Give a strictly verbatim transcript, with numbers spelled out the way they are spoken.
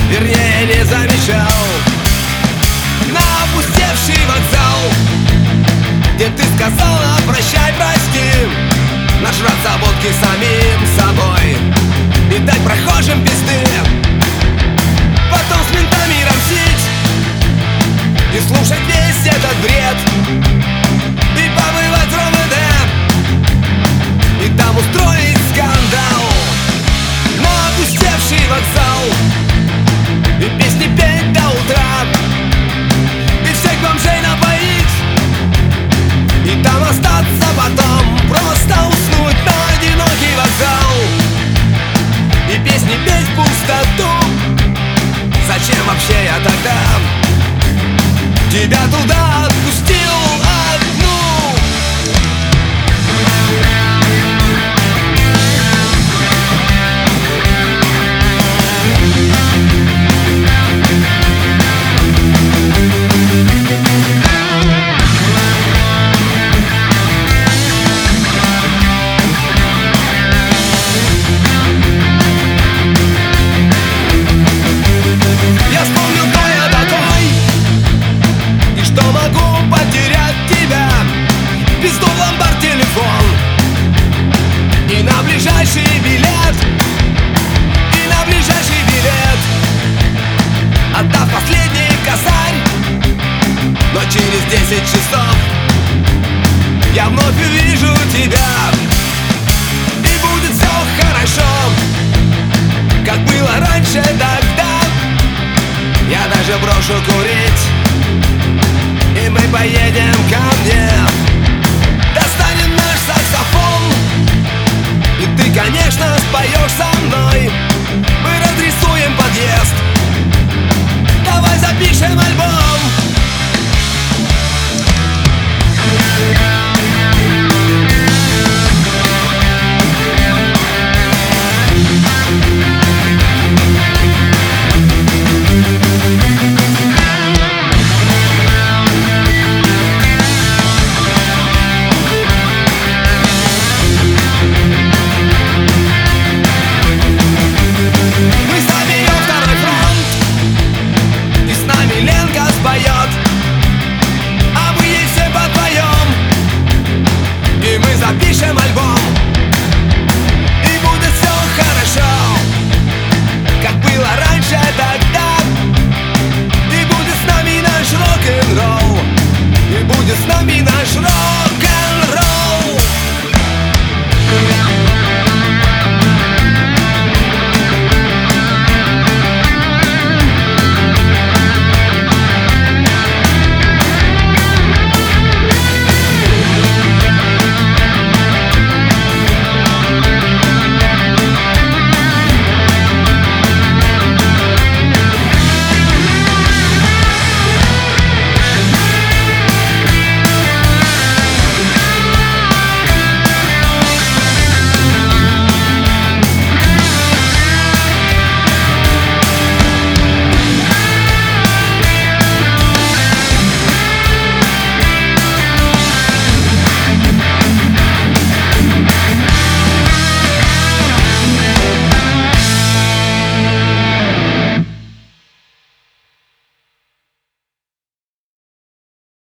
вернее не замечал. На опустевший вокзал, где ты сказала прощай, прости, нажраться водки самим собой и дать прохожим пизды. Потом с ментами рамсить и слушать весь этот бред, и побывать в РОВД, и там устроить скандал. На опустевший вокзал и песни петь до утра, и всех бомжей напоить, и там остаться потом, просто уснуть на одинокий вокзал, и песни петь в пустоту. Зачем вообще я тогда тебя туда отпустил одну? Я вспомнил, кто я такой и что могу потерять тебя. Пизду в ломбард телефон и на ближайший билет, и на ближайший билет, отдав последний косарь. Но через десять часов я вновь увижу тебя, и будет все хорошо, как было раньше тогда. Я даже брошу курить, и мы поедем ко мне. Достанем наш саксофон, и ты, конечно, споешь со мной.